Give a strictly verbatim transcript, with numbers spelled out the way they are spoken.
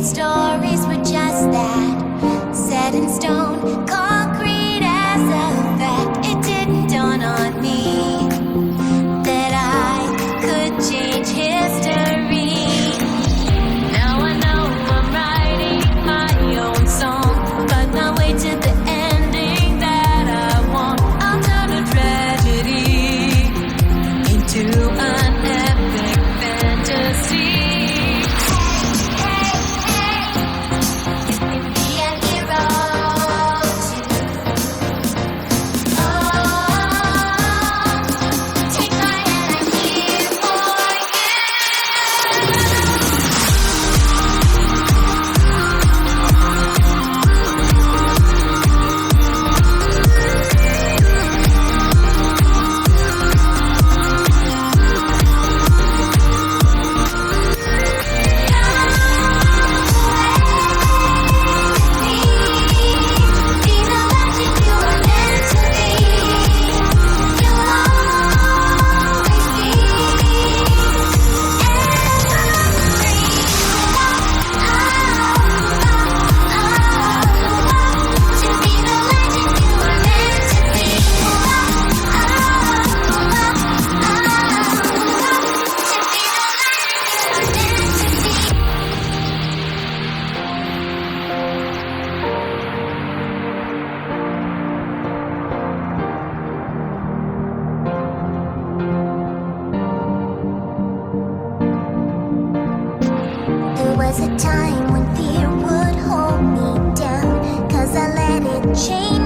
stories were just that, set in stone, concrete as a fact. It didn't dawn on me that I could change history. Now I know I'm writing my own song, find my way to the ending that I want. I'll turn a tragedy into an epic fantasy. There was a time when fear would hold me down, 'cause I let it change